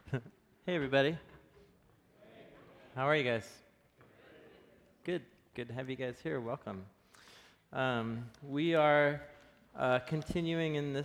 Hey, everybody. How are you guys? Good. Good to have you guys here. Welcome. We are continuing in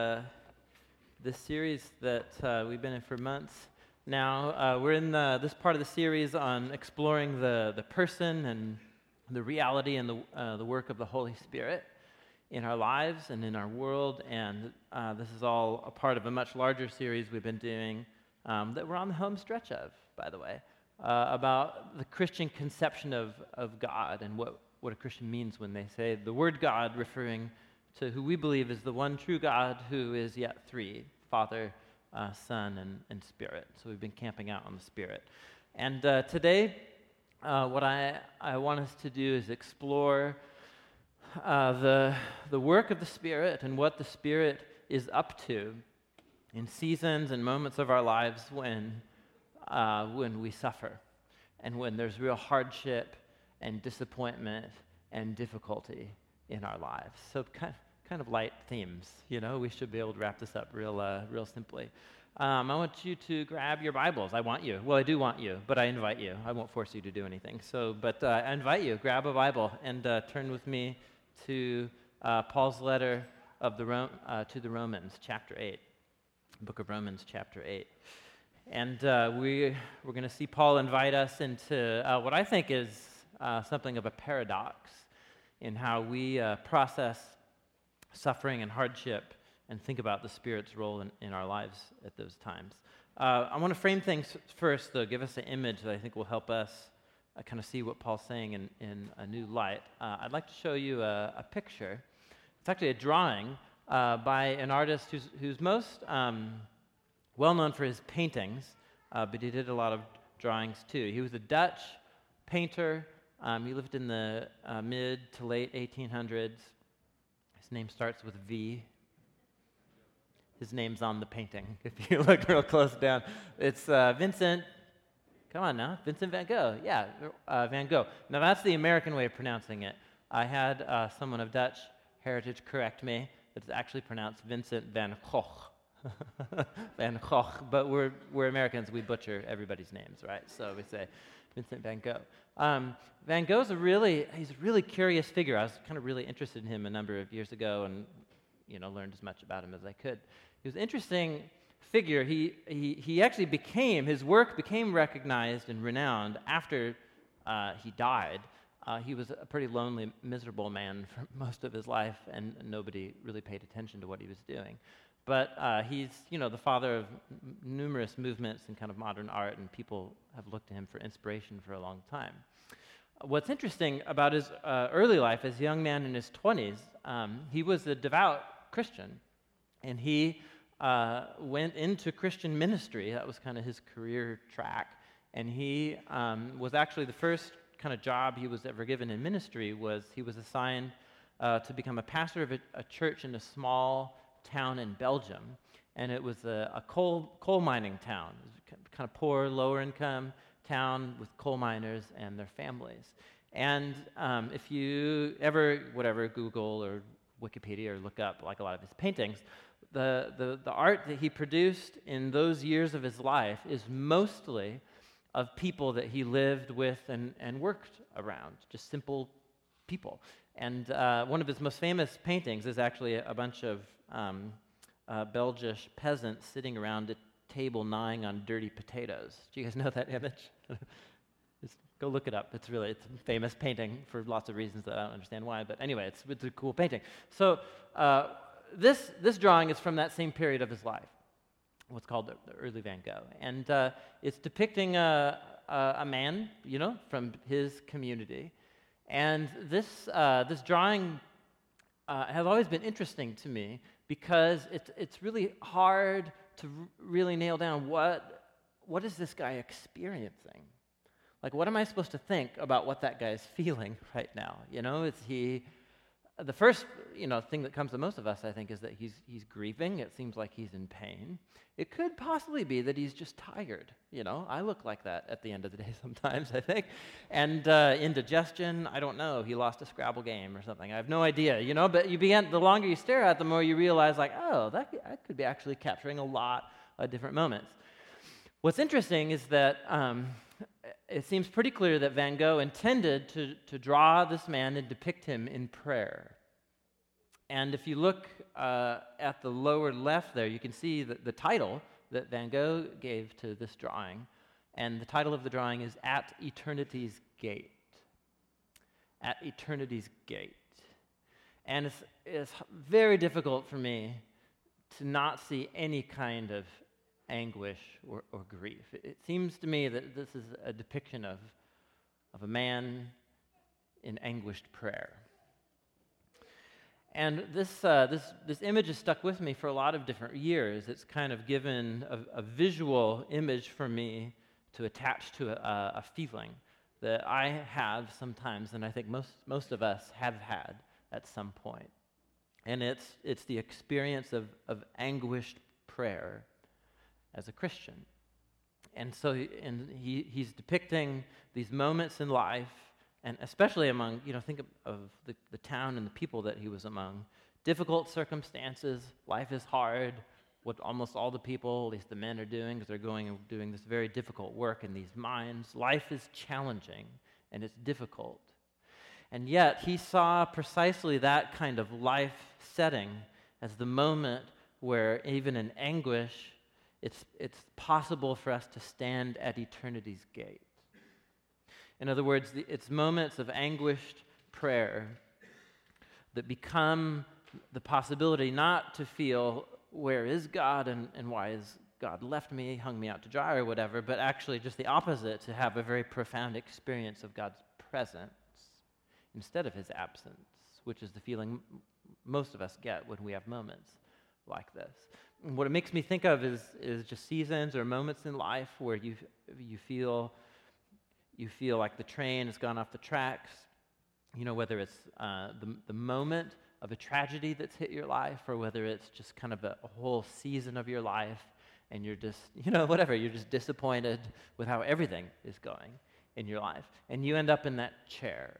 this series that we've been in for months now. We're in this part of the series on exploring the person and the reality and the work of the Holy Spirit in our lives and in our world. And this is all a part of a much larger series we've been doing that we're on the home stretch of, by the way, about the Christian conception of God and what a Christian means when they say the word God, referring to who we believe is the one true God who is yet three, Father, Son, and Spirit. So we've been camping out on the Spirit. And today, what I want us to do is explore the work of the Spirit and what the Spirit is up to in seasons and moments of our lives when we suffer and when there's real hardship and disappointment and difficulty in our lives. So kind of light themes, we should be able to wrap this up real simply. I want you to grab your Bibles. I want you. Well, I do want you, but I invite you. I won't force you to do anything. But I invite you, grab a Bible and turn with me to Paul's letter to the Romans, chapter 8. Book of Romans, chapter 8. And we're going to see Paul invite us into what I think is something of a paradox in how we process suffering and hardship and think about the Spirit's role in our lives at those times. I want to frame things first, though, give us an image that I think will help us kind of see what Paul's saying in a new light. I'd like to show you a picture. It's actually a drawing by an artist who's most well known for his paintings, but he did a lot of drawings too. He was a Dutch painter. He lived in the mid to late 1800s. His name starts with V. His name's on the painting, if you look real close down. It's Vincent, come on now, Vincent van Gogh. Yeah, Van Gogh. Now that's the American way of pronouncing it. I had someone of Dutch heritage correct me. It's actually pronounced Vincent van Gogh. Van Gogh, but we're Americans, we butcher everybody's names, right? So we say Vincent van Gogh. Van Gogh's he's a really curious figure. I was kind of really interested in him a number of years ago and, learned as much about him as I could. He was an interesting figure. He actually his work became recognized and renowned after he died. He was a pretty lonely, miserable man for most of his life, and nobody really paid attention to what he was doing. But he's, the father of numerous movements in kind of modern art, and people have looked to him for inspiration for a long time. What's interesting about his early life as a young man in his 20s, he was a devout Christian, and he went into Christian ministry. That was kind of his career track, and he was actually the first kind of job he was ever given in ministry was he was assigned to become a pastor of a church in a small town in Belgium, and it was a coal mining town. It was kind of poor, lower income town with coal miners and their families. And if you ever, Google or Wikipedia or look up like a lot of his paintings, the art that he produced in those years of his life is mostly of people that he lived with and worked around, just simple people. And one of his most famous paintings is actually a bunch of Belgish peasants sitting around a table gnawing on dirty potatoes. Do you guys know that image? Just go look it up. It's a famous painting for lots of reasons that I don't understand why, but anyway, it's a cool painting. So this drawing is from that same period of his life, what's called the early Van Gogh. And it's depicting a man, from his community. And this drawing has always been interesting to me because it's really hard to really nail down what is this guy experiencing? Like, what am I supposed to think about what that guy is feeling right now? The first, thing that comes to most of us, I think, is that he's grieving. It seems like he's in pain. It could possibly be that he's just tired. I look like that at the end of the day sometimes, I think. And indigestion, I don't know. He lost a Scrabble game or something. I have no idea, But the longer you stare at it, the more you realize, like, oh, that could be actually capturing a lot of different moments. What's interesting is that it seems pretty clear that Van Gogh intended to draw this man and depict him in prayer. And if you look at the lower left there, you can see the title that Van Gogh gave to this drawing. And the title of the drawing is At Eternity's Gate. At Eternity's Gate. And it's very difficult for me to not see any kind of anguish or grief. It seems to me that this is a depiction of a man in anguished prayer. And this image has stuck with me for a lot of different years. It's kind of given a visual image for me to attach to a feeling that I have sometimes, and I think most of us have had at some point. And it's the experience of anguished prayer as a Christian. And so he's depicting these moments in life, and especially among, think of the town and the people that he was among. Difficult circumstances, life is hard. What almost all the people, at least the men, are doing is they're going and doing this very difficult work in these mines. Life is challenging and it's difficult. And yet he saw precisely that kind of life setting as the moment where even in anguish, it's possible for us to stand at eternity's gate. In other words, it's moments of anguished prayer that become the possibility not to feel, where is God and why has God left me, hung me out to dry or whatever, but actually just the opposite, to have a very profound experience of God's presence instead of his absence, which is the feeling most of us get when we have moments like this. And what it makes me think of is just seasons or moments in life where you feel like the train has gone off the tracks, whether it's the moment of a tragedy that's hit your life, or whether it's just kind of a whole season of your life, and you're just, you're just disappointed with how everything is going in your life, and you end up in that chair.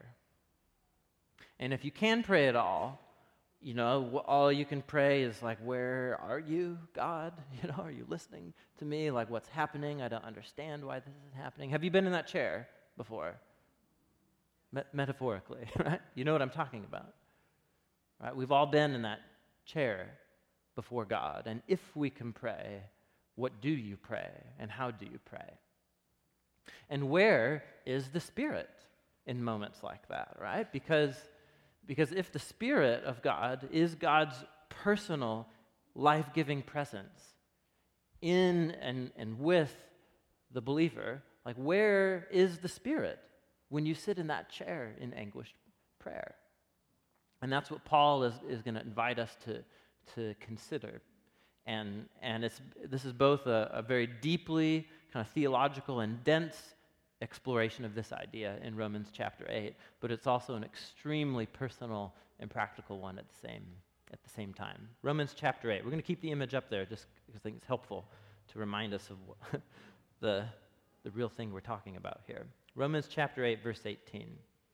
And if you can pray at all, all you can pray is like, where are you, God? Are you listening to me? Like, what's happening? I don't understand why this is happening. Have you been in that chair before? Metaphorically, right? You know what I'm talking about. Right? We've all been in that chair before God. And if we can pray, what do you pray and how do you pray? And where is the Spirit in moments like that, right? Because if the Spirit of God is God's personal, life-giving presence in and with the believer, like, where is the Spirit when you sit in that chair in anguished prayer? And that's what Paul is going to invite us to consider. And this is both a very deeply kind of theological and dense exploration of this idea in Romans chapter 8, but it's also an extremely personal and practical one at the same time. Romans chapter 8. We're going to keep the image up there just because I think it's helpful to remind us of the real thing we're talking about here. Romans chapter 8, verse 18.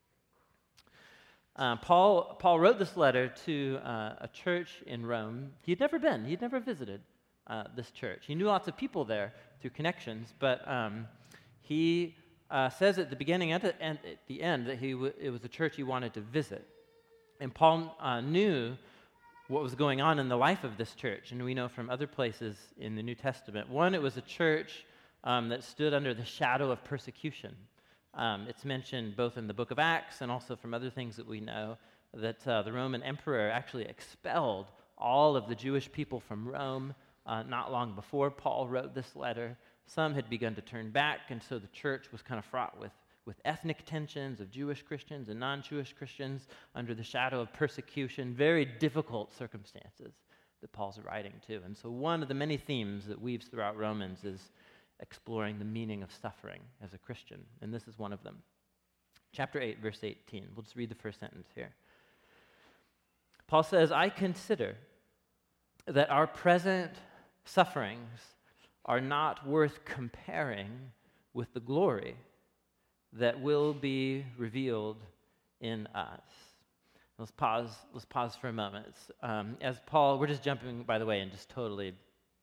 Paul wrote this letter to a church in Rome. He'd never visited this church. He knew lots of people there through connections, but he says at the beginning and at the end that it was a church he wanted to visit. And Paul knew what was going on in the life of this church, and we know from other places in the New Testament. One, it was a church that stood under the shadow of persecution. It's mentioned both in the book of Acts and also from other things that we know that the Roman emperor actually expelled all of the Jewish people from Rome not long before Paul wrote this letter. Some had begun to turn back, and so the church was kind of fraught with ethnic tensions of Jewish Christians and non-Jewish Christians under the shadow of persecution, very difficult circumstances that Paul's writing to. And so one of the many themes that weaves throughout Romans is exploring the meaning of suffering as a Christian, and this is one of them. Chapter 8, verse 18. We'll just read the first sentence here. Paul says, I consider that our present sufferings are not worth comparing with the glory that will be revealed in us. Let's pause for a moment. As Paul, we're just jumping, by the way, and just totally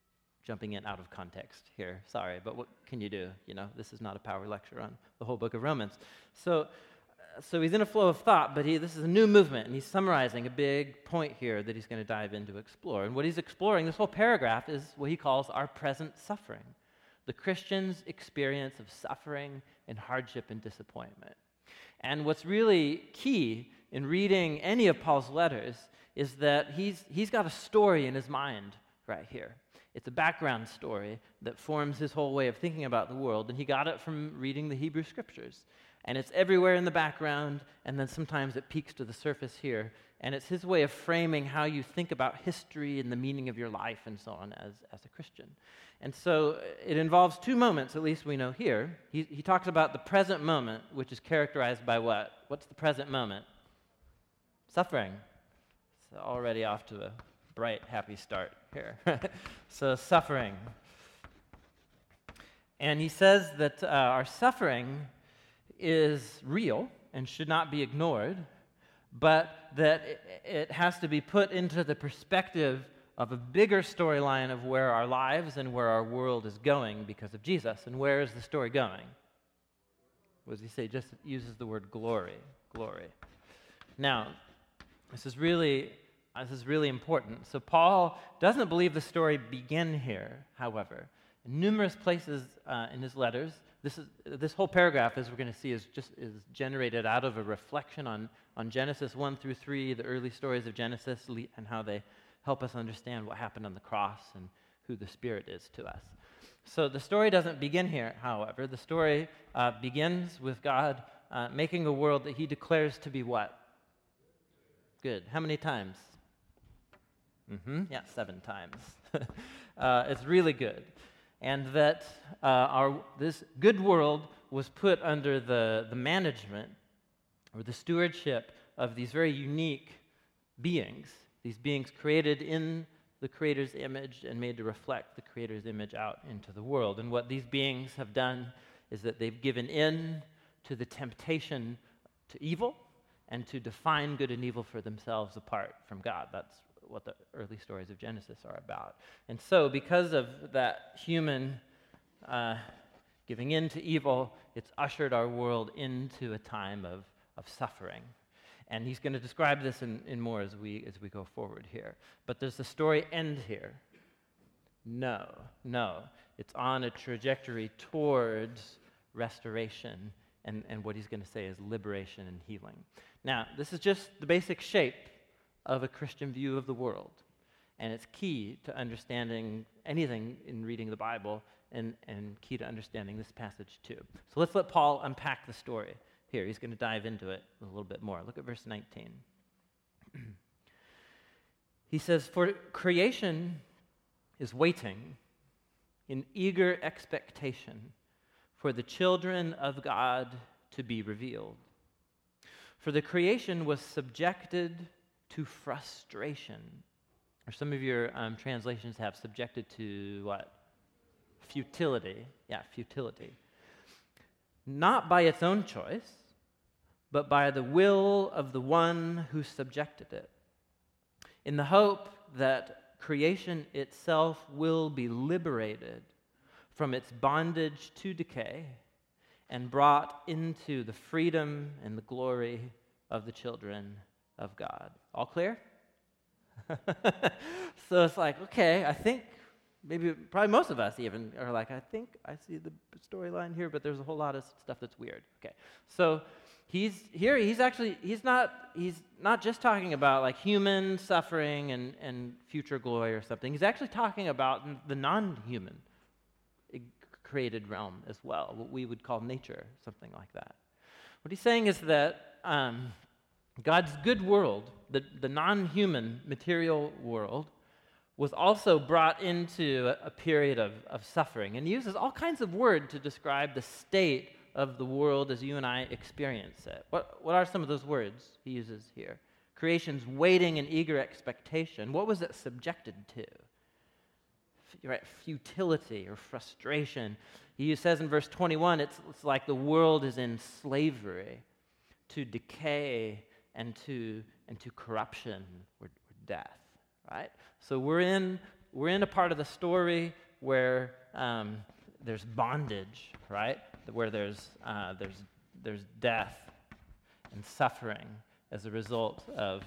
jumping in out of context here. Sorry, but what can you do? This is not a power lecture on the whole book of Romans. So he's in a flow of thought, but this is a new movement, and he's summarizing a big point here that he's going to dive into explore. And what he's exploring, this whole paragraph, is what he calls our present suffering, the Christian's experience of suffering and hardship and disappointment. And what's really key in reading any of Paul's letters is that he's got a story in his mind right here. It's a background story that forms his whole way of thinking about the world, and he got it from reading the Hebrew Scriptures. And it's everywhere in the background, and then sometimes it peeks to the surface here. And it's his way of framing how you think about history and the meaning of your life and so on as a Christian. And so it involves two moments, at least we know here. He talks about the present moment, which is characterized by what? What's the present moment? Suffering. So already off to a bright, happy start here. So suffering. And he says that our suffering is real and should not be ignored, but that it has to be put into the perspective of a bigger storyline of where our lives and where our world is going because of Jesus. And where is the story going? What does he say? Just uses the word glory. Glory. Now, this is really important. So Paul doesn't believe the story began here, however. In numerous places in his letters, this whole paragraph, as we're going to see, is generated out of a reflection on Genesis 1 through 3, the early stories of Genesis, and how they help us understand what happened on the cross and who the Spirit is to us. So the story doesn't begin here, however. The story begins with God making a world that he declares to be what? Good. How many times? Yeah, 7 times. It's really good. And that this good world was put under the management or the stewardship of these very unique beings, these beings created in the Creator's image and made to reflect the Creator's image out into the world. And what these beings have done is that they've given in to the temptation to evil and to define good and evil for themselves apart from God. That's what the early stories of Genesis are about. And so because of that human giving in to evil, it's ushered our world into a time of suffering. And he's going to describe this in more as we go forward here. But does the story end here? No. It's on a trajectory towards restoration, and what he's going to say is liberation and healing. Now, this is just the basic shape of a Christian view of the world. And it's key to understanding anything in reading the Bible and key to understanding this passage too. So let's let Paul unpack the story here. He's going to dive into it a little bit more. Look at verse 19. He says, "For creation is waiting in eager expectation for the children of God to be revealed. For the creation was subjected to frustration." Or some of your translations have subjected to what? Futility. Yeah, futility. Not by its own choice, but by the will of the one who subjected it, in the hope that creation itself will be liberated from its bondage to decay and brought into the freedom and the glory of the children of God. All clear? So it's like, okay, I think probably most of us even are like, I think I see the storyline here, but there's a whole lot of stuff that's weird. Okay, so he's not just talking about like human suffering and future glory or something. He's actually talking about the non-human created realm as well, what we would call nature, something like that. What he's saying is that God's good world, the non-human material world, was also brought into a period of suffering. And he uses all kinds of words to describe the state of the world as you and I experience it. What are some of those words he uses here? Creation's waiting in eager expectation. What was it subjected to? Right, futility or frustration. He says in verse 21, it's like the world is in slavery to decay and to corruption or death, right? So we're in a part of the story where there's bondage, right? Where there's death and suffering as a result of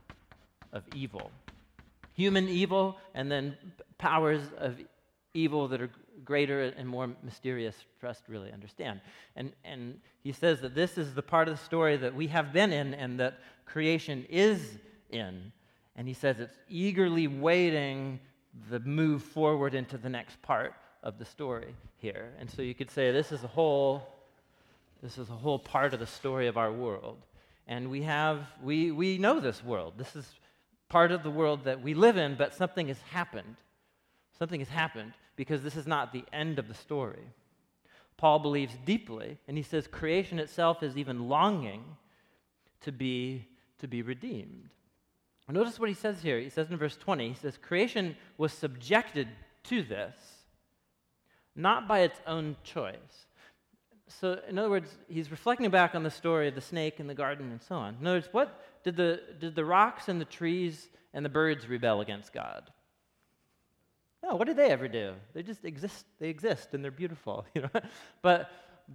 evil. Human evil, and then powers of evil that are greater and more mysterious for us to really understand. And he says that this is the part of the story that we have been in and that creation is in. And he says it's eagerly waiting the move forward into the next part of the story here. And so you could say this is a whole part of the story of our world. And we know this world. This is part of the world that we live in, but something has happened. Something has happened because this is not the end of the story. Paul believes deeply, and he says creation itself is even longing to be redeemed. Notice what he says here. He says in verse 20, he says, creation was subjected to this, not by its own choice. So, in other words, he's reflecting back on the story of the snake in the garden and so on. In other words, what did the rocks and the trees and the birds rebel against God? No, what did they ever do? They just exist. They exist, and they're beautiful, you know. But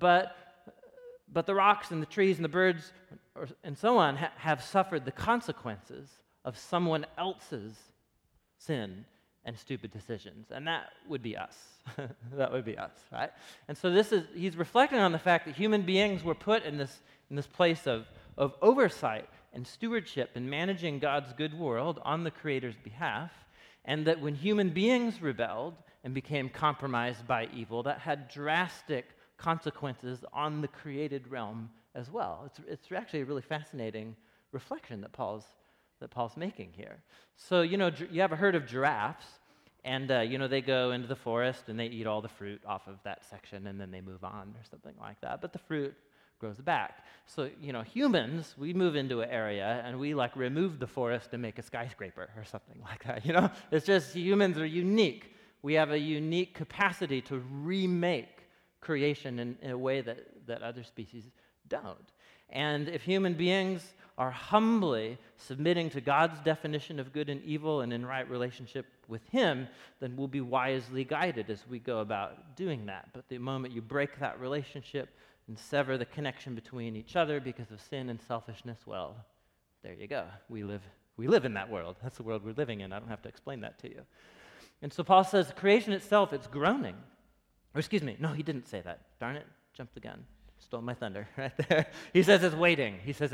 the rocks and the trees and the birds and so on have suffered the consequences of someone else's sin and stupid decisions, and that would be us. That would be us, right? And so he's reflecting on the fact that human beings were put in this place of oversight and stewardship and managing God's good world on the Creator's behalf, and that when human beings rebelled and became compromised by evil, that had drastic consequences on the created realm as well. It's actually a really fascinating reflection that Paul's making here. So, you ever heard of giraffes? And, they go into the forest and they eat all the fruit off of that section and then they move on or something like that. But the fruit grows back. So, humans, we move into an area and we remove the forest and make a skyscraper or something like that, It's just humans are unique. We have a unique capacity to remake creation in a way that other species don't. And if human beings are humbly submitting to God's definition of good and evil and in right relationship with Him, then we'll be wisely guided as we go about doing that. But the moment you break that relationship and sever the connection between each other because of sin and selfishness, well, there you go. We live in that world. That's the world we're living in. I don't have to explain that to you. And so Paul says creation itself, it's groaning. Or excuse me, no, he didn't say that. Darn it, jumped the gun. Stole my thunder right there. He says it's waiting.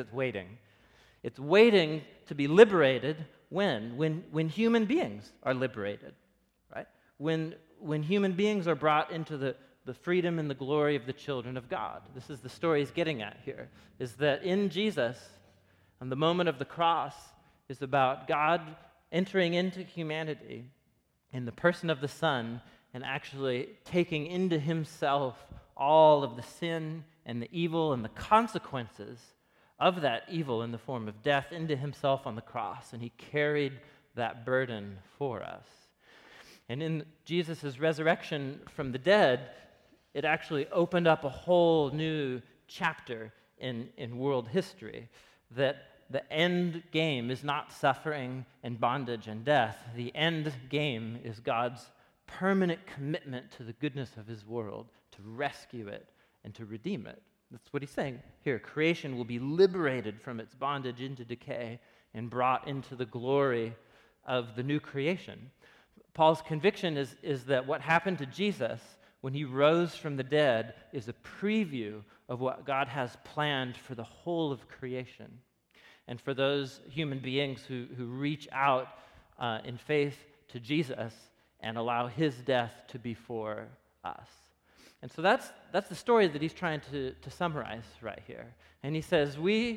It's waiting to be liberated when human beings are liberated, right? When human beings are brought into the freedom and the glory of the children of God. This is the story he's getting at here, is that in Jesus, on the moment of the cross, is about God entering into humanity in the person of the Son and actually taking into himself all of the sin and the evil and the consequences of that evil in the form of death into himself on the cross, and he carried that burden for us. And in Jesus' resurrection from the dead, it actually opened up a whole new chapter in world history, that the end game is not suffering and bondage and death. The end game is God's permanent commitment to the goodness of his world, to rescue it and to redeem it. That's what he's saying here. Creation will be liberated from its bondage into decay and brought into the glory of the new creation. Paul's conviction is that what happened to Jesus when he rose from the dead is a preview of what God has planned for the whole of creation. And for those human beings who reach out in faith to Jesus and allow his death to be for us. And so that's the story that he's trying to summarize right here. And he says,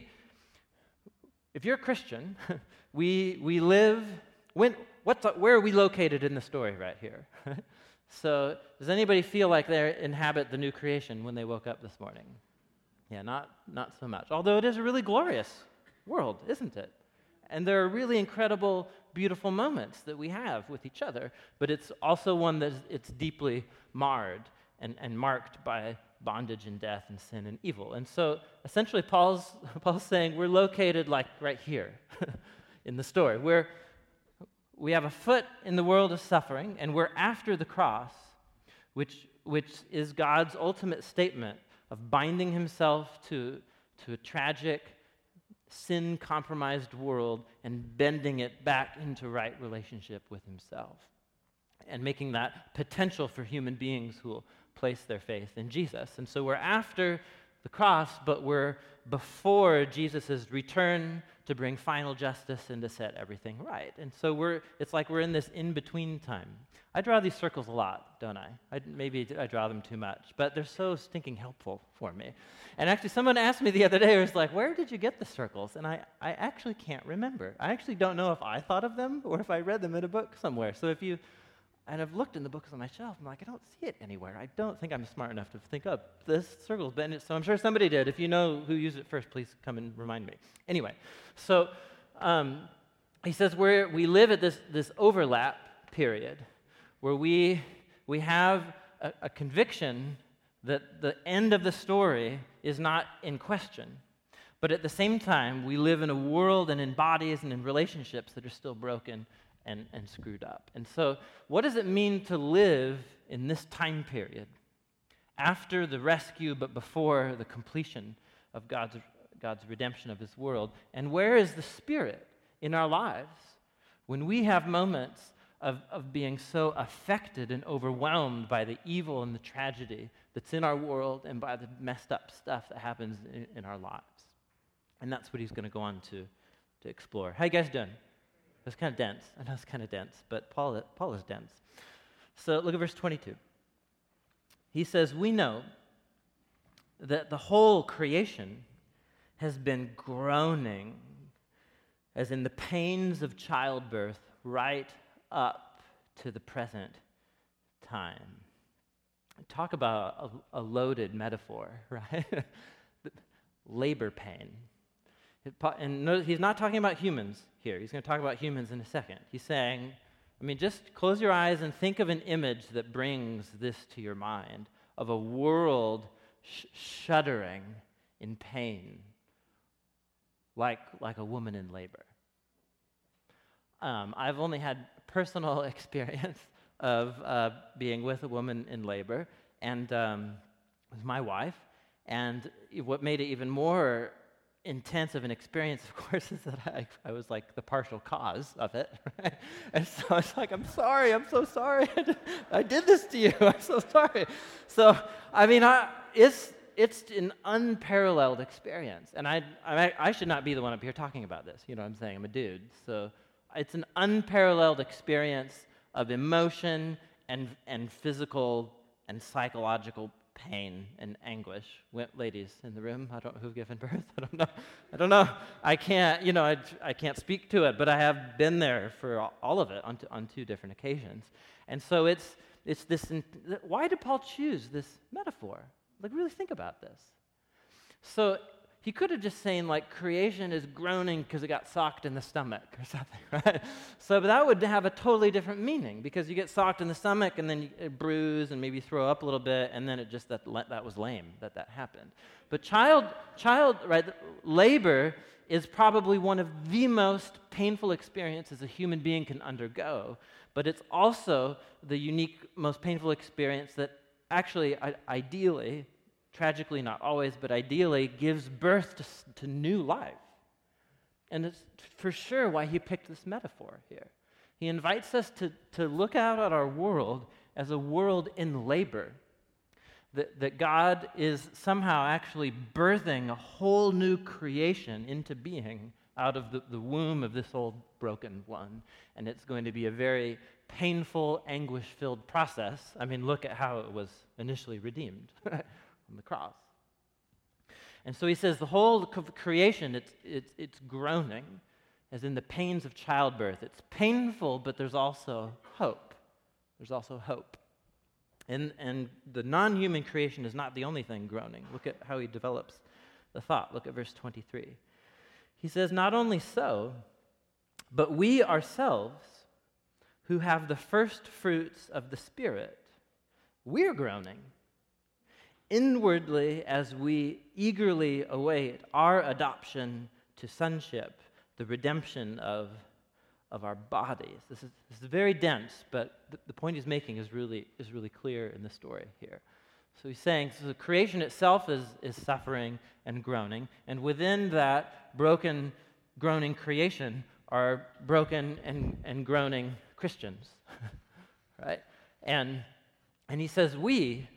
if you're a Christian, we live, where are we located in the story right here? So does anybody feel like they inhabit the new creation when they woke up this morning? Yeah, not so much. Although it is a really glorious world, isn't it? And there are really incredible, beautiful moments that we have with each other, but it's also one that it's deeply marred and marked by bondage and death and sin and evil. And so essentially Paul's saying we're located like right here in the story. we have a foot in the world of suffering, and we're after the cross, which is God's ultimate statement of binding himself to a tragic, sin-compromised world and bending it back into right relationship with himself, and making that potential for human beings who will place their faith in Jesus. And so we're after the cross, but we're before Jesus' return to bring final justice and to set everything right. And so it's like we're in this in-between time. I draw these circles a lot, don't I? Maybe I draw them too much, but they're so stinking helpful for me. And actually, someone asked me the other day, it was like, where did you get the circles? And I actually can't remember. I actually don't know if I thought of them or if I read them in a book somewhere. So and I've looked in the books on my shelf, I'm like, I don't see it anywhere. I don't think I'm smart enough to think up this circles. So I'm sure somebody did. If you know who used it first, please come and remind me. Anyway, so he says we live at this overlap period where we have a conviction that the end of the story is not in question. But at the same time, we live in a world and in bodies and in relationships that are still broken and screwed up. And so what does it mean to live in this time period after the rescue but before the completion of God's redemption of his world? And where is the Spirit in our lives when we have moments of being so affected and overwhelmed by the evil and the tragedy that's in our world and by the messed up stuff that happens in our lives? And that's what he's going to go on to explore. How you guys doing? It's kind of dense. I know it's kind of dense, but Paul is dense. So look at verse 22. He says, we know that the whole creation has been groaning, as in the pains of childbirth, right up to the present time. Talk about a loaded metaphor, right? Labor pain. And notice, he's not talking about humans here. He's going to talk about humans in a second. He's saying, just close your eyes and think of an image that brings this to your mind of a world shuddering in pain, like a woman in labor. I've only had personal experience of being with a woman in labor, and with my wife. And what made it even more intense of an experience, of course, is that I was like the partial cause of it, right? And so I was like, I'm so sorry, I did this to you, I'm so sorry. So, it's an unparalleled experience, and I should not be the one up here talking about this, you know what I'm saying, I'm a dude, so it's an unparalleled experience of emotion and physical and psychological pain and anguish. Ladies in the room, I don't know who've given birth. I don't know. I can't speak to it, but I have been there for all of it on two different occasions. And so it's this. Why did Paul choose this metaphor? Like, really think about this. So he could have just saying, like, creation is groaning because it got socked in the stomach or something, right? So but that would have a totally different meaning, because you get socked in the stomach and then you bruise and maybe throw up a little bit, and then it just, that was lame that happened. But labor is probably one of the most painful experiences a human being can undergo, but it's also the unique, most painful experience that actually, ideally, tragically not always, but ideally gives birth to new life. And it's for sure why he picked this metaphor here. He invites us to look out at our world as a world in labor, that God is somehow actually birthing a whole new creation into being out of the womb of this old broken one. And it's going to be a very painful, anguish-filled process. Look at how it was initially redeemed on the cross. And so he says the whole creation, it's groaning, as in the pains of childbirth. It's painful, but there's also hope. There's also hope. And the non-human creation is not the only thing groaning. Look at how he develops the thought. Look at verse 23. He says, not only so, but we ourselves, who have the first fruits of the Spirit, we're groaning inwardly as we eagerly await our adoption to sonship, the redemption of of our bodies. This is very dense, but the point he's making is really clear in the story here. So he's saying, so the creation itself is suffering and groaning, and within that broken, groaning creation are broken and groaning Christians, right? And he says, we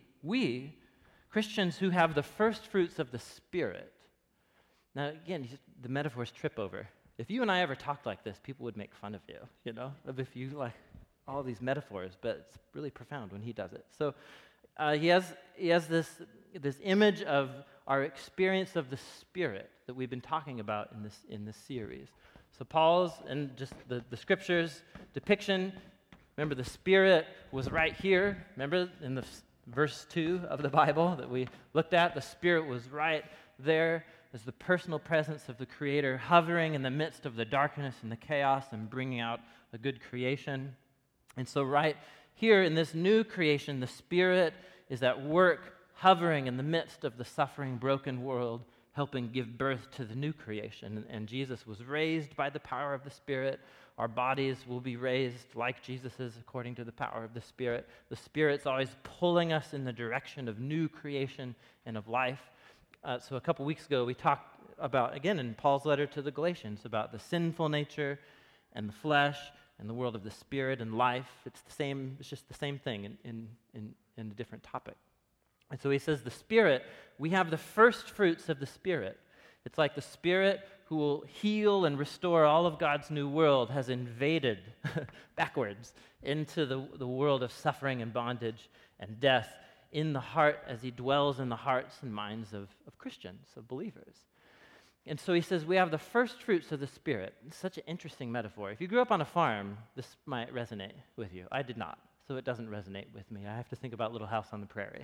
Christians who have the first fruits of the Spirit. Now again, the metaphors trip over. If you and I ever talked like this, people would make fun of you, if you like all these metaphors, but it's really profound when he does it. So he has this image of our experience of the Spirit that we've been talking about in this series. So Paul's and just the scriptures depiction. Remember, the Spirit was right here. Remember in the verse 2 of the Bible that we looked at, the Spirit was right there as the personal presence of the Creator hovering in the midst of the darkness and the chaos and bringing out a good creation. And so right here in this new creation, the Spirit is at work hovering in the midst of the suffering, broken world, helping give birth to the new creation. And Jesus was raised by the power of the Spirit. Our bodies will be raised like Jesus's according to the power of the Spirit. The Spirit's always pulling us in the direction of new creation and of life. So a couple weeks ago, we talked about, again, in Paul's letter to the Galatians, about the sinful nature and the flesh and the world of the Spirit and life. It's just the same thing in a different topic. And so he says the Spirit, we have the first fruits of the Spirit. It's like the Spirit who will heal and restore all of God's new world has invaded backwards into the world of suffering and bondage and death in the heart as he dwells in the hearts and minds of Christians, of believers. And so he says we have the first fruits of the Spirit. It's such an interesting metaphor. If you grew up on a farm, this might resonate with you. I did not, so it doesn't resonate with me. I have to think about Little House on the Prairie.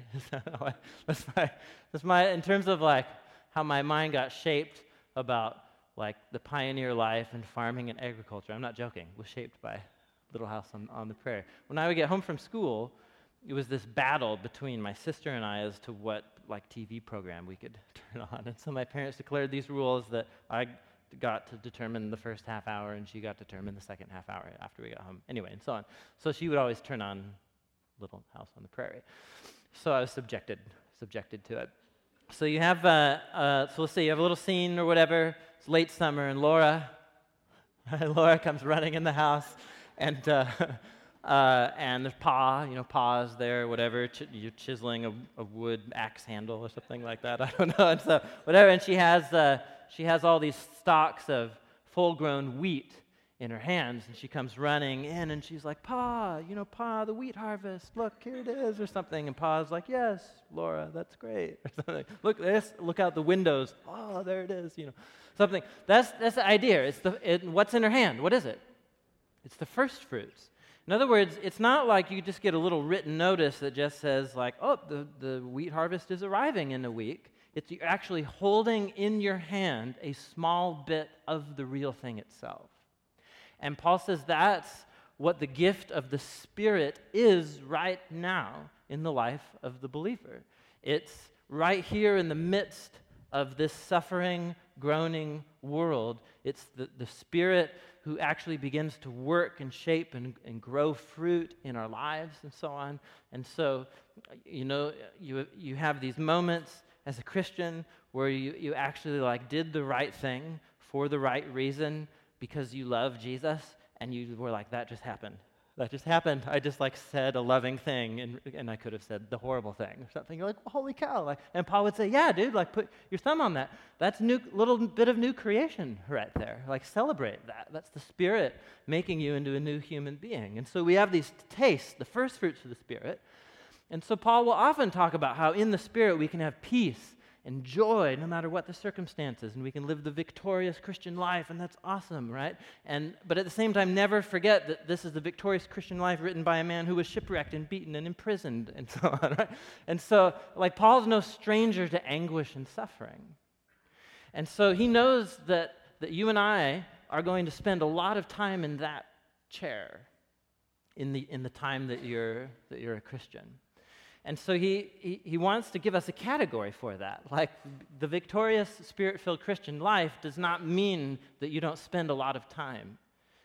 That's my in terms of like how my mind got shaped about like the pioneer life and farming and agriculture. I'm not joking. It was shaped by Little House on the Prairie. When I would get home from school, it was this battle between my sister and I as to what like TV program we could turn on. And so my parents declared these rules that I got to determine the first half hour and she got to determine the second half hour after we got home. Anyway, and so on. So she would always turn on Little House on the Prairie. So I was subjected to it. So you have, so let's say you have a little scene or whatever. It's late summer and Laura comes running in the house and there's Pa's there, whatever, you're chiseling a wood axe handle or something like that. I don't know. And so whatever, and she has all these stalks of full-grown wheat in her hands, and she comes running in, and she's like, Pa, the wheat harvest, look, here it is, or something. And Pa's like, yes, Laura, that's great, or something. Look out the windows. Oh, there it is, something. That's the idea. What's in her hand? What is it? It's the first fruits. In other words, it's not like you just get a little written notice that just says like, oh, the wheat harvest is arriving in a week. It's you're actually holding in your hand a small bit of the real thing itself. And Paul says that's what the gift of the Spirit is right now in the life of the believer. It's right here in the midst of this suffering, groaning world. It's the Spirit who actually begins to work and shape and grow fruit in our lives and so on. And so, you have these moments as a Christian where you actually like did the right thing for the right reason because you love Jesus, and you were like, that just happened. That just happened. I just like said a loving thing, and I could have said the horrible thing or something. You're like, holy cow! And Paul would say, yeah, dude, put your thumb on that. That's little bit of new creation right there. Celebrate that. That's the Spirit making you into a new human being. And so we have these tastes, the first fruits of the Spirit. And so Paul will often talk about how in the Spirit we can have peace and joy no matter what the circumstances, and we can live the victorious Christian life, and that's awesome, right? But at the same time, never forget that this is the victorious Christian life written by a man who was shipwrecked and beaten and imprisoned and so on, right? And so, Paul's no stranger to anguish and suffering. And so he knows that you and I are going to spend a lot of time in that chair in the time that you're a Christian. And so he wants to give us a category for that. The victorious, Spirit-filled Christian life does not mean that you don't spend a lot of time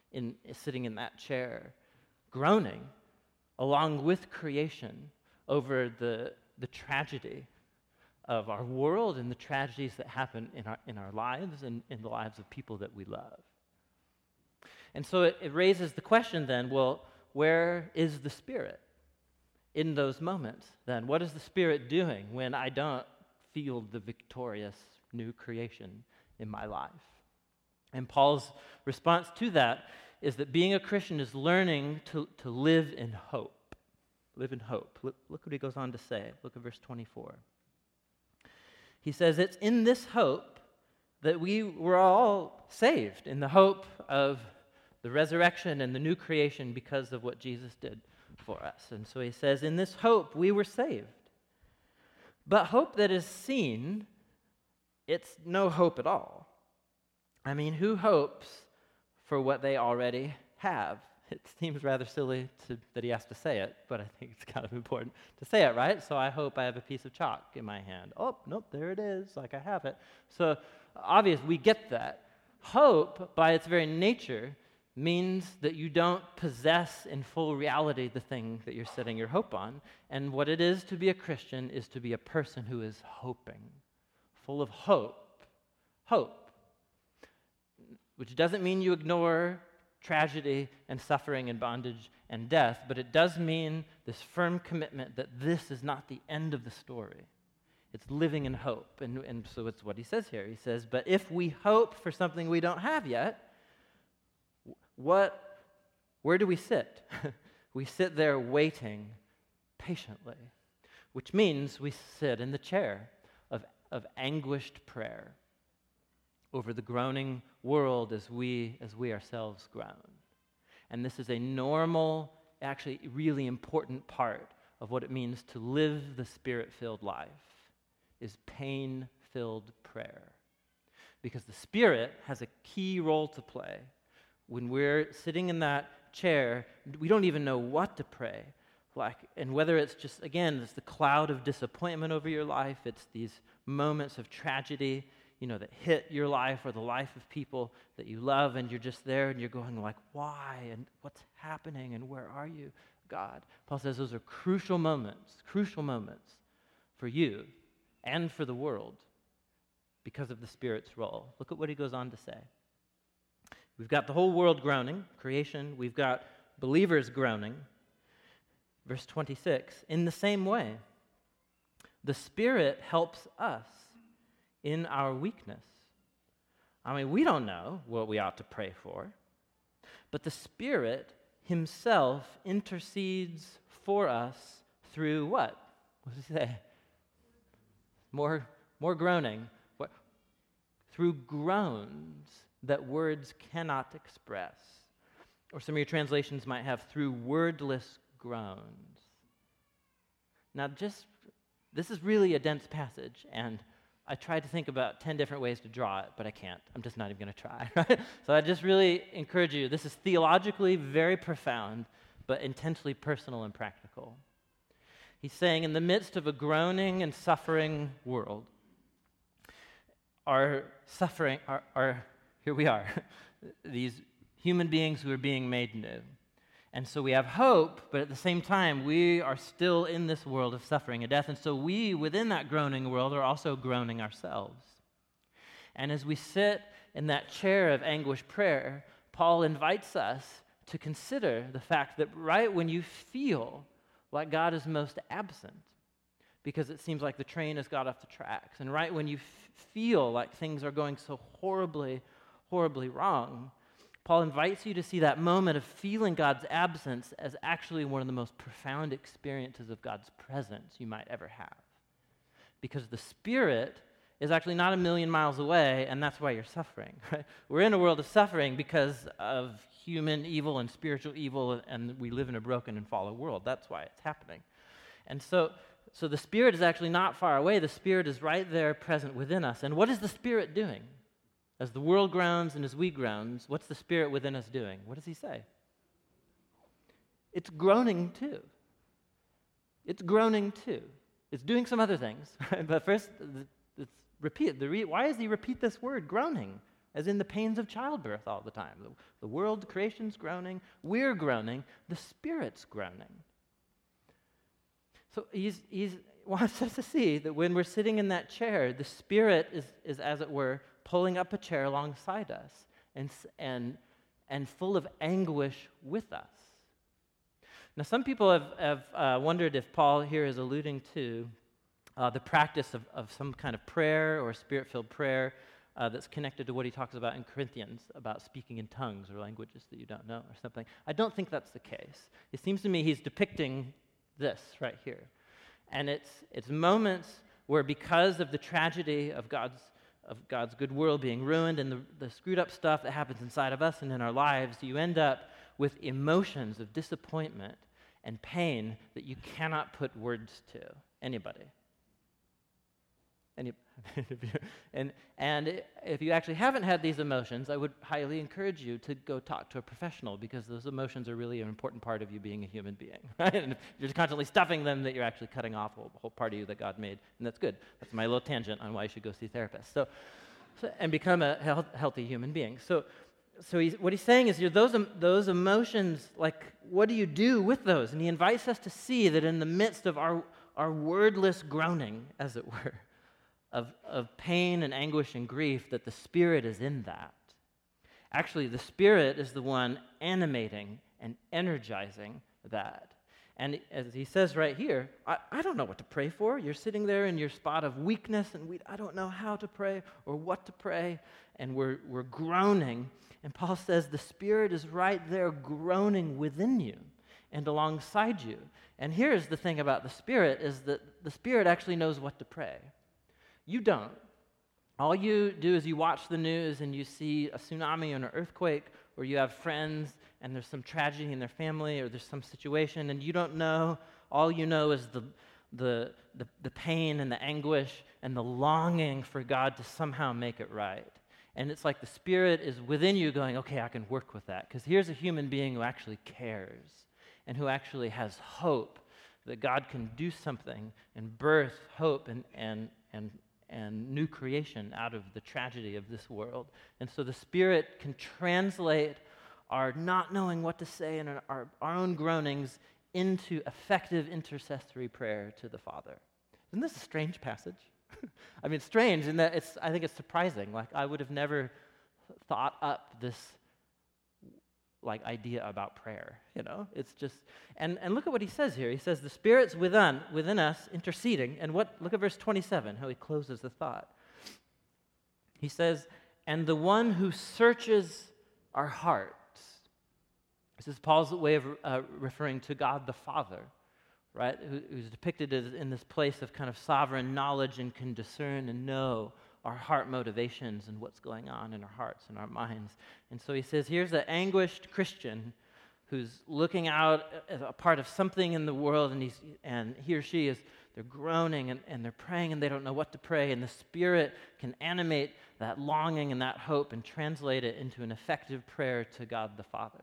sitting in that chair, groaning along with creation over the tragedy of our world and the tragedies that happen in our lives and in the lives of people that we love. And so it raises the question then, well, where is the Spirit in those moments then? What is the Spirit doing when I don't feel the victorious new creation in my life? And Paul's response to that is that being a Christian is learning to live in hope. Live in hope. Look what he goes on to say. Look at verse 24. He says, it's in this hope that we were all saved, in the hope of the resurrection and the new creation because of what Jesus did for us. And so he says, in this hope we were saved. But hope that is seen, it's no hope at all. I mean, who hopes for what they already have? It seems rather silly that he has to say it, but I think it's kind of important to say it, right? So I hope I have a piece of chalk in my hand. Oh, nope, there it is, like I have it. So obvious, we get that. Hope, by its very nature, means that you don't possess in full reality the thing that you're setting your hope on. And what it is to be a Christian is to be a person who is hoping, full of hope. Hope. Which doesn't mean you ignore tragedy and suffering and bondage and death, but it does mean this firm commitment that this is not the end of the story. It's living in hope. And so it's what he says here. He says, but if we hope for something we don't have yet, where do we sit? We sit there waiting patiently, which means we sit in the chair of anguished prayer over the groaning world as we ourselves groan. And this is a normal, actually really important part of what it means to live the Spirit-filled life, is pain-filled prayer. Because the Spirit has a key role to play. When we're sitting in that chair, we don't even know what to pray. And whether it's just, again, it's the cloud of disappointment over your life, it's these moments of tragedy, that hit your life or the life of people that you love, and you're just there and you're going like, why? And what's happening? And where are you, God? Paul says those are crucial moments for you and for the world because of the Spirit's role. Look at what he goes on to say. We've got the whole world groaning, creation. We've got believers groaning. Verse 26, in the same way, the Spirit helps us in our weakness. I mean, we don't know what we ought to pray for, but the Spirit himself intercedes for us through what? What does he say? More groaning. What? Through groans that words cannot express. Or some of your translations might have through wordless groans. Now, this is really a dense passage, and I tried to think about 10 different ways to draw it, but I can't. I'm just not even going to try, right? So I just really encourage you. This is theologically very profound, but intensely personal and practical. He's saying in the midst of a groaning and suffering world, our suffering, here we are, these human beings who are being made new. And so we have hope, but at the same time, we are still in this world of suffering and death. And so we, within that groaning world, are also groaning ourselves. And as we sit in that chair of anguished prayer, Paul invites us to consider the fact that right when you feel like God is most absent, because it seems like the train has got off the tracks, and right when you feel like things are going so horribly, horribly wrong, Paul invites you to see that moment of feeling God's absence as actually one of the most profound experiences of God's presence you might ever have. Because the Spirit is actually not a million miles away, and that's why you're suffering. Right? We're in a world of suffering because of human evil and spiritual evil, and we live in a broken and fallen world. That's why it's happening. And so the Spirit is actually not far away. The Spirit is right there present within us. And what is the Spirit doing? As the world groans and as we groans, what's the Spirit within us doing? What does he say? It's groaning too. It's groaning too. It's doing some other things. Right? But first, let's repeat. Why does he repeat this word, groaning? as in the pains of childbirth all the time. The world, creation's groaning, we're groaning, the Spirit's groaning. So he wants us to see that when we're sitting in that chair, the Spirit is as it were, pulling up a chair alongside us and full of anguish with us. Now, some people have wondered if Paul here is alluding to the practice of some kind of prayer or Spirit-filled prayer that's connected to what he talks about in Corinthians about speaking in tongues or languages that you don't know or something. I don't think that's the case. It seems to me he's depicting this right here. And it's moments where, because of the tragedy of God's good world being ruined and the screwed up stuff that happens inside of us and in our lives, you end up with emotions of disappointment and pain that you cannot put words to. Anybody? And if you actually haven't had these emotions, I would highly encourage you to go talk to a professional, because those emotions are really an important part of you being a human being, right? And if you're just constantly stuffing them, that you're actually cutting off a whole part of you that God made, and that's good. That's my little tangent on why you should go see therapists. So and become a healthy human being. So what he's saying is, those emotions, like, what do you do with those? And he invites us to see that in the midst of our wordless groaning, as it were, of pain and anguish and grief, that the Spirit is in that. Actually, the Spirit is the one animating and energizing that. And as he says right here, I don't know what to pray for. You're sitting there in your spot of weakness, and I don't know how to pray or what to pray, and we're groaning. And Paul says the Spirit is right there groaning within you and alongside you. And here's the thing about the Spirit, is that the Spirit actually knows what to pray. You don't. All you do is you watch the news and you see a tsunami or an earthquake, or you have friends and there's some tragedy in their family, or there's some situation, and you don't know. All you know is the pain and the anguish and the longing for God to somehow make it right. And it's like the Spirit is within you going, okay, I can work with that, because here's a human being who actually cares and who actually has hope that God can do something and birth hope and new creation out of the tragedy of this world. And so the Spirit can translate our not knowing what to say and our own groanings into effective intercessory prayer to the Father. Isn't this a strange passage? I mean, strange in that I think it's surprising. Like, I would have never thought up this idea about prayer, It's just, and look at what he says here. He says the Spirit's within us interceding, and look at verse 27, how he closes the thought. He says, and the one who searches our hearts. This is Paul's way of referring to God the Father, right? Who's depicted as in this place of kind of sovereign knowledge and can discern and know our heart motivations and what's going on in our hearts and our minds. And so he says, here's the anguished Christian who's looking out as a part of something in the world, and he or she they're groaning and they're praying and they don't know what to pray, and the Spirit can animate that longing and that hope and translate it into an effective prayer to God the Father.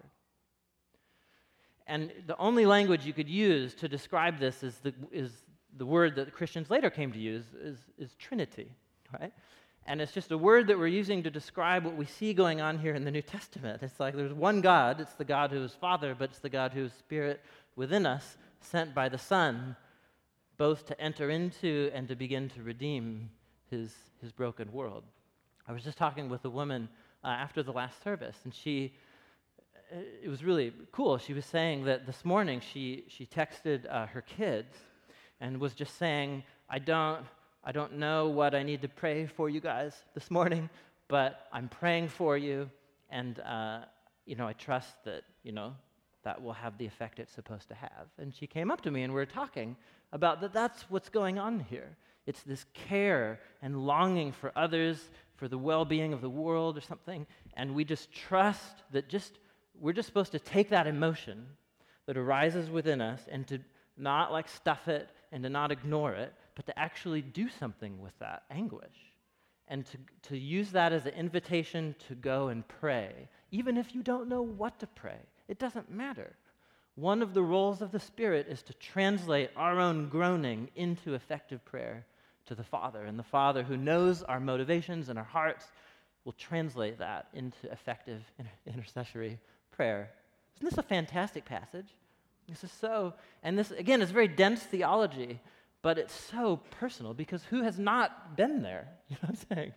And the only language you could use to describe this is the word that the Christians later came to use is Trinity, right? And it's just a word that we're using to describe what we see going on here in the New Testament. It's like there's one God, it's the God who is Father, but it's the God who is Spirit within us, sent by the Son, both to enter into and to begin to redeem his broken world. I was just talking with a woman after the last service, and it was really cool. She was saying that this morning she texted her kids and was just saying, I don't know what I need to pray for you guys this morning, but I'm praying for you, and I trust that that will have the effect it's supposed to have. And she came up to me and we were talking about that. That's what's going on here. It's this care and longing for others, for the well-being of the world or something, and we just trust that we're just supposed to take that emotion that arises within us and to not stuff it and to not ignore it, but to actually do something with that anguish and to use that as an invitation to go and pray, even if you don't know what to pray. It doesn't matter. One of the roles of the Spirit is to translate our own groaning into effective prayer to the Father, and the Father who knows our motivations and our hearts will translate that into effective intercessory prayer. Isn't this a fantastic passage? This is so, and this, again, is very dense theology, but it's so personal because who has not been there? You know what I'm saying?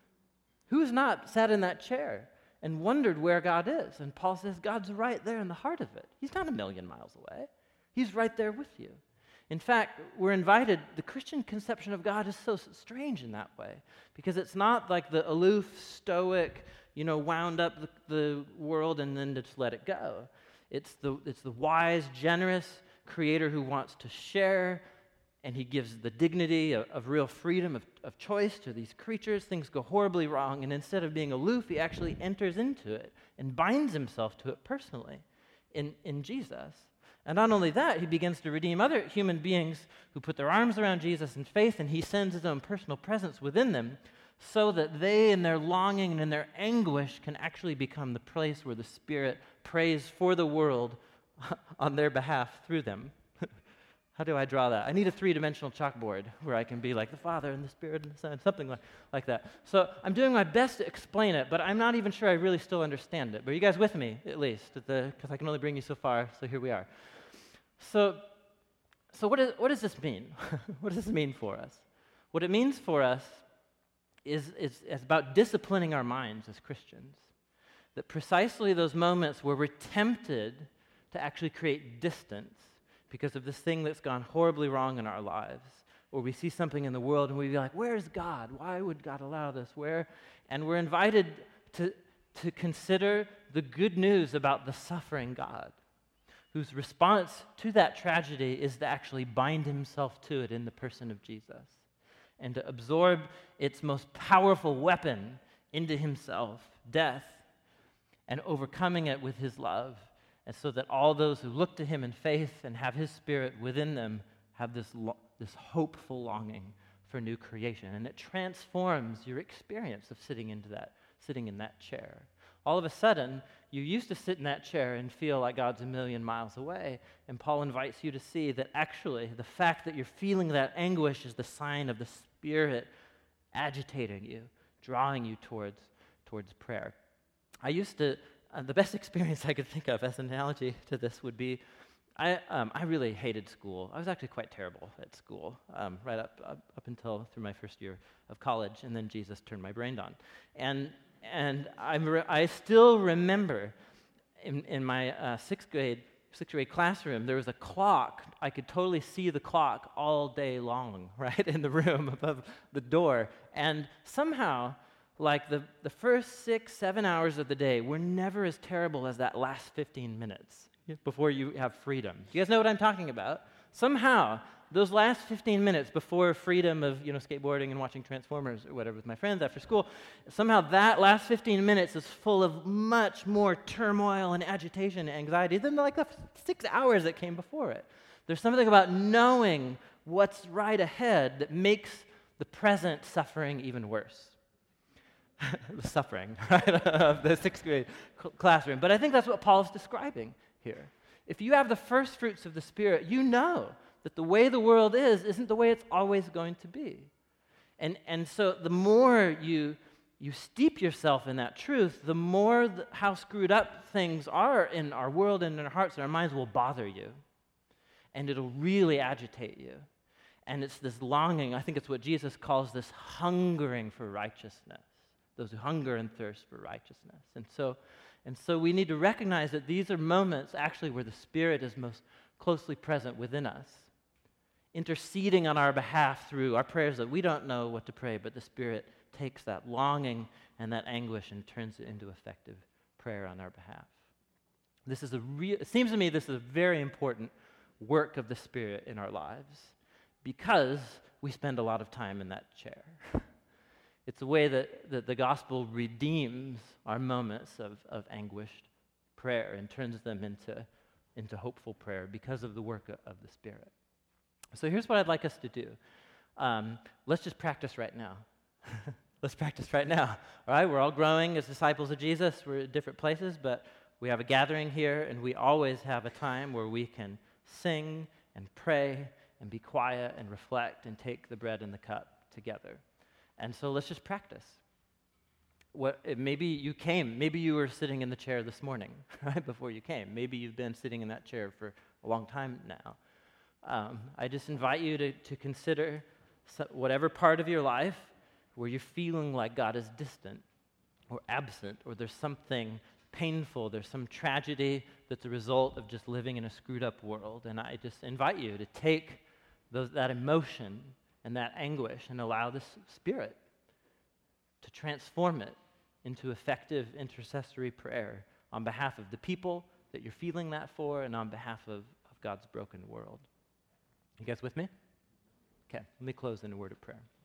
Who has not sat in that chair and wondered where God is? And Paul says God's right there in the heart of it. He's not a million miles away. He's right there with you. In fact, we're invited, the Christian conception of God is so strange in that way because it's not like the aloof, stoic, wound up the world and then just let it go. It's the wise, generous creator who wants to share, and he gives the dignity of real freedom of choice to these creatures. Things go horribly wrong, and instead of being aloof, he actually enters into it and binds himself to it personally in Jesus. And not only that, he begins to redeem other human beings who put their arms around Jesus in faith, and he sends his own personal presence within them so that they, in their longing and in their anguish, can actually become the place where the Spirit prays for the world on their behalf through them. How do I draw that? I need a three-dimensional chalkboard where I can be like the Father and the Spirit and the Son, something like that. So I'm doing my best to explain it, but I'm not even sure I really still understand it. But are you guys with me, at least? Because I can only bring you so far, so here we are. So what does this mean? What does this mean for us? What it means for us is about disciplining our minds as Christians. That precisely those moments where we're tempted to actually create distance because of this thing that's gone horribly wrong in our lives, or we see something in the world and we be like, where's God? Why would God allow this? And we're invited to consider the good news about the suffering God, whose response to that tragedy is to actually bind himself to it in the person of Jesus and to absorb its most powerful weapon into himself, death, and overcoming it with his love, and so that all those who look to him in faith and have his Spirit within them have this hopeful longing for new creation. And it transforms your experience of sitting in that chair. All of a sudden, you used to sit in that chair and feel like God's a million miles away, and Paul invites you to see that actually the fact that you're feeling that anguish is the sign of the Spirit agitating you, drawing you towards prayer. I used to, the best experience I could think of as an analogy to this would be, I really hated school. I was actually quite terrible at school, right up until through my first year of college, and then Jesus turned my brain on. And I still remember in my sixth grade classroom, there was a clock. I could totally see the clock all day long, right, in the room above the door. And somehow, like the first 6-7 hours of the day were never as terrible as that last 15 minutes before you have freedom. Do you guys know what I'm talking about? Somehow, those last 15 minutes before freedom of skateboarding and watching Transformers or whatever with my friends after school, somehow that last 15 minutes is full of much more turmoil and agitation and anxiety than like the 6 hours that came before it. There's something about knowing what's right ahead that makes the present suffering even worse. The suffering, right, of the sixth grade classroom. But I think that's what Paul is describing here. If you have the first fruits of the Spirit, you know that the way the world isn't the way it's always going to be. And so the more you steep yourself in that truth, the more how screwed up things are in our world and in our hearts and our minds will bother you. And it'll really agitate you. And it's this longing, I think it's what Jesus calls this hungering for righteousness. Those who hunger and thirst for righteousness. And so we need to recognize that these are moments actually where the Spirit is most closely present within us, interceding on our behalf through our prayers that we don't know what to pray, but the Spirit takes that longing and that anguish and turns it into effective prayer on our behalf. It seems to me this is a very important work of the Spirit in our lives because we spend a lot of time in that chair. It's a way that the gospel redeems our moments of anguished prayer and turns them into hopeful prayer because of the work of the Spirit. So here's what I'd like us to do. Let's just practice right now. Let's practice right now. All right, we're all growing as disciples of Jesus. We're at different places, but we have a gathering here, and we always have a time where we can sing and pray and be quiet and reflect and take the bread and the cup together. And so let's just practice. Maybe you came, maybe you were sitting in the chair this morning, right, before you came. Maybe you've been sitting in that chair for a long time now. I just invite you to consider whatever part of your life where you're feeling like God is distant or absent, or there's something painful, there's some tragedy that's a result of just living in a screwed up world. And I just invite you to take that emotion and that anguish and allow the Spirit to transform it into effective intercessory prayer on behalf of the people that you're feeling that for and on behalf of God's broken world. You guys with me? Okay, let me close in a word of prayer.